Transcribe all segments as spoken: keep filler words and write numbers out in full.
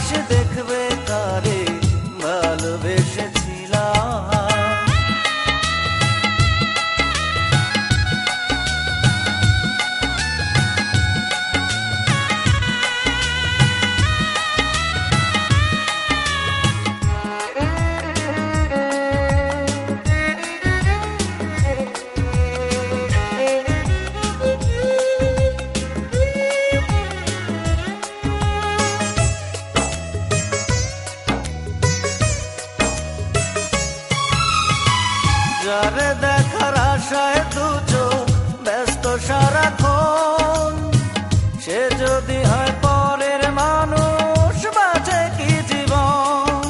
বাসি দেখবে কারে ভালোবেসেছিলাম। যারে দেখার আশায় দুচোখ ব্যস্ত সারাক্ষণ, সে যদি হয় পরের মানুষ বাঁচে কি জীবন।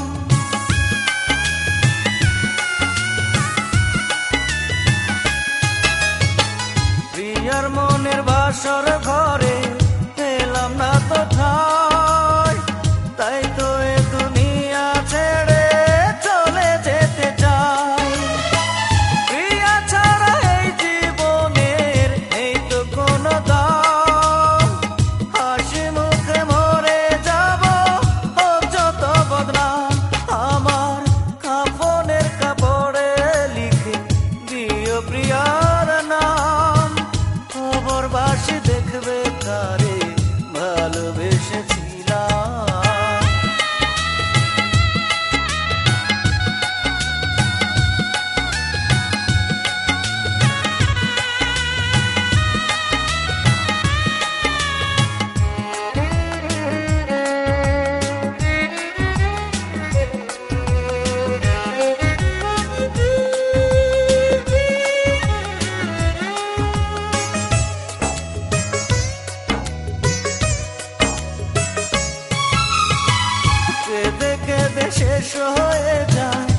প্রিয়ার মনের বাসর ঘরে পেলাম না তো ঠাই, তাই তো এ দুনিয়া ছেড়ে চলে যেতে চাই। প্রিয়া ছাড়া এই জীবনের এই তো কোনো দাম, হাসি মুখে মরে যাব হোক যত বদনাম। আমার কাফনের কাপড়ে লিখে দিও প্রিয়ার নাম, খবর বাসি দেখবে কারে ভালোবেসেছিলাম। কেঁদে কেঁদে শেষ হয়ে যায়